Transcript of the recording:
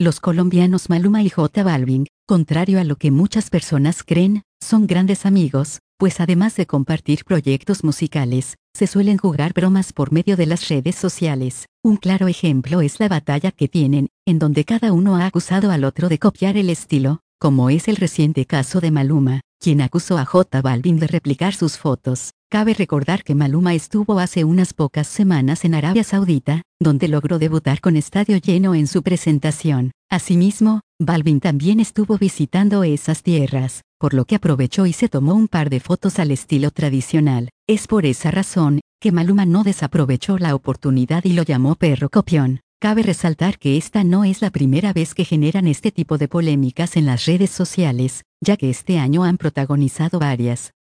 Los colombianos Maluma y J Balvin, contrario a lo que muchas personas creen, son grandes amigos, pues además de compartir proyectos musicales, se suelen jugar bromas por medio de las redes sociales. Un claro ejemplo es la batalla que tienen, en donde cada uno ha acusado al otro de copiar el estilo, como es el reciente caso de Maluma, quien acusó a J Balvin de replicar sus fotos. Cabe recordar que Maluma estuvo hace unas pocas semanas en Arabia Saudita, donde logró debutar con estadio lleno en su presentación. Asimismo, Balvin también estuvo visitando esas tierras, por lo que aprovechó y se tomó un par de fotos al estilo tradicional. Es por esa razón, que Maluma no desaprovechó la oportunidad y lo llamó perro copión. Cabe resaltar que esta no es la primera vez que generan este tipo de polémicas en las redes sociales, ya que este año han protagonizado varias.